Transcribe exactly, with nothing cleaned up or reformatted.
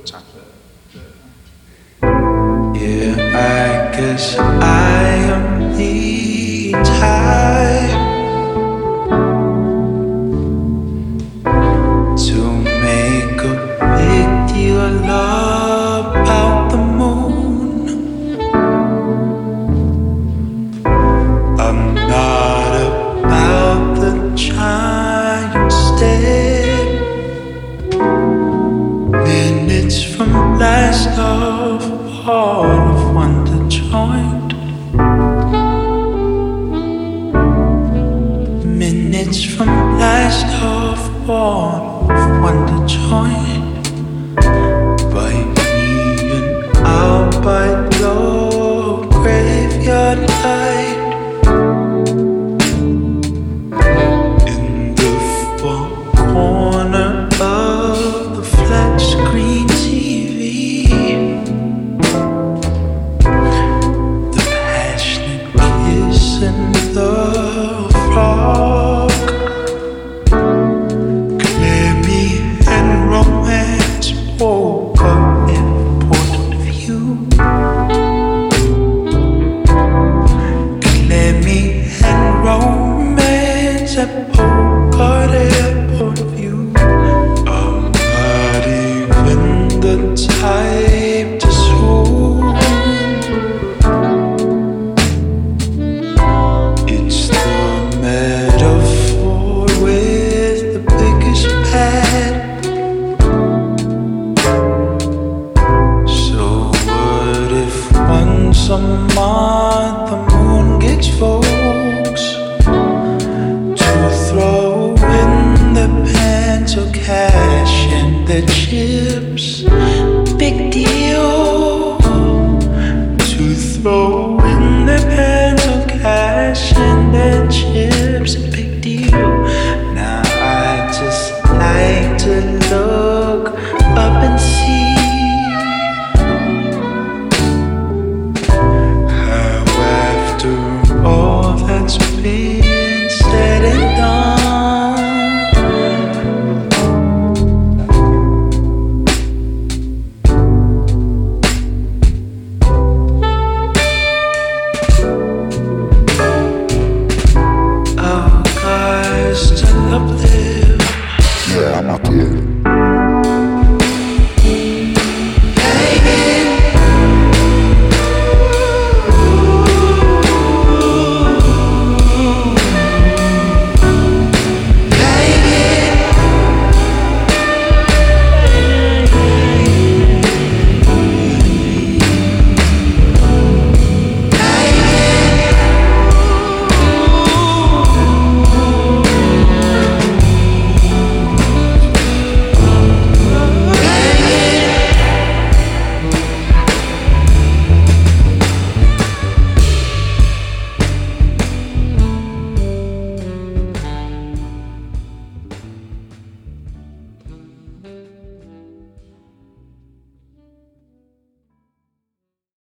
Yeah, I guess I am the time to make a big deal about the moon. I'm not about the giant step. Minutes from blast off, all of wonder joined. Minutes from blast off, all of wonder joined. By me and out by your graveyard light. In the far corner of the flat screen T V, the passionate kiss and the frog, Clemmy and romance woke up in point of view. Clemmy and romance at Bogart Airport View. I'm not even the type to swoon. It's the metaphor with the biggest pad. So what if once a month the moon gets folks to throw in the pants or cash in the chips?